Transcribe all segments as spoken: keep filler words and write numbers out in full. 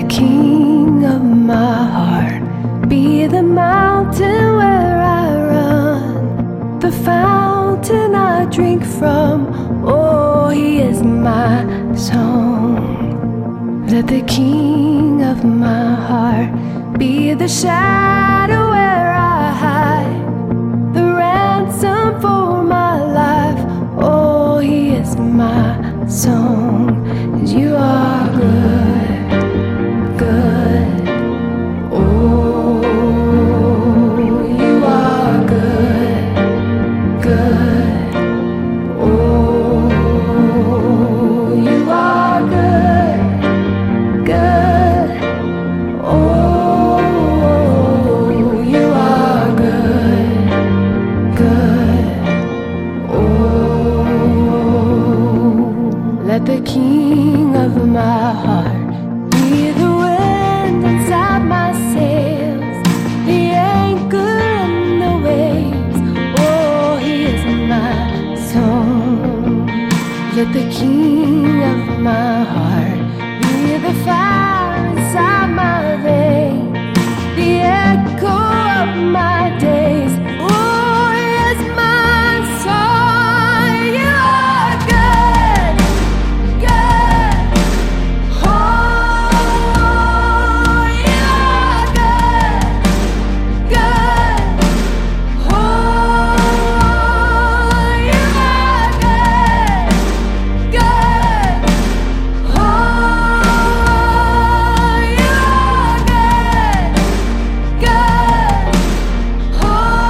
king of my heart, be the mountain where I run, the fountain I drink from. Oh, he is my song. Let the king of my heart be the shadow where I hide, the ransom for my life. Oh, he is my song. You are good, good. Oh, you are good, good. Oh, you are good, good. Oh, you are good, good. Oh, let the king of my heart be the wind inside my sails, the anchor in the waves. Oh, he is my song. Let the king of my heart be the fire inside my veins, the echo of my days. Oh, he is my song. You are good, good. Oh, you are good, good. Oh, you are good, good. Oh, you are good, good. Oh,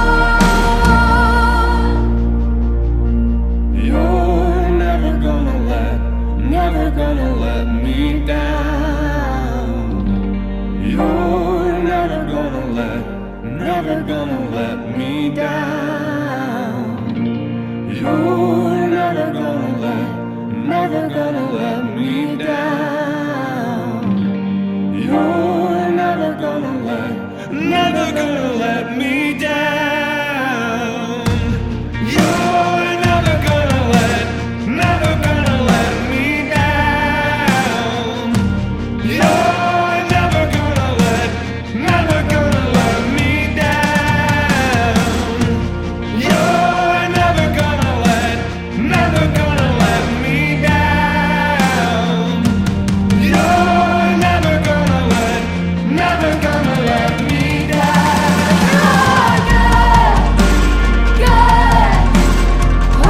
you're never gonna let, never gonna let me down. You're never gonna let, never gonna let me down. You're never gonna let, never gonna let me down. You're never gonna let, never gonna let me down. You're never gonna let, never gonna let me down. You're never gonna let, never gonna let me down. You're never gonna let, never gonna let me down. You're never gonna let, never gonna let me down. You are good, good. Oh,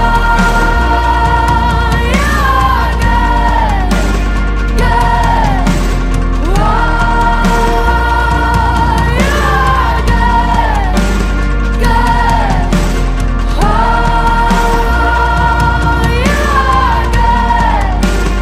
you are good, good. Oh, you are good, good. Oh, you are good,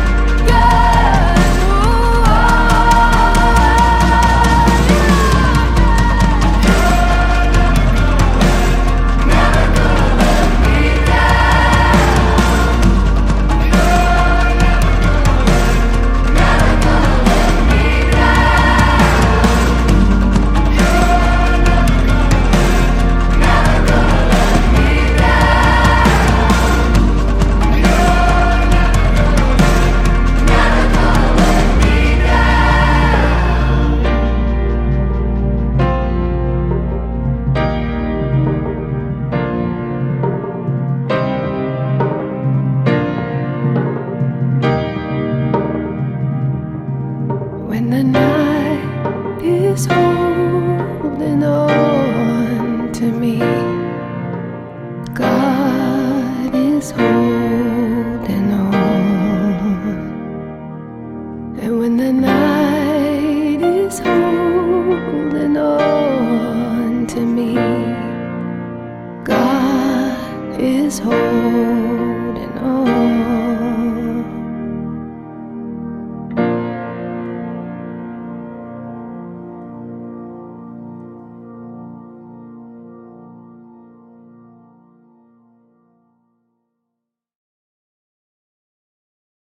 when the night is holding on to me, God is holding on. And when the night is holding on to me, God is holding on.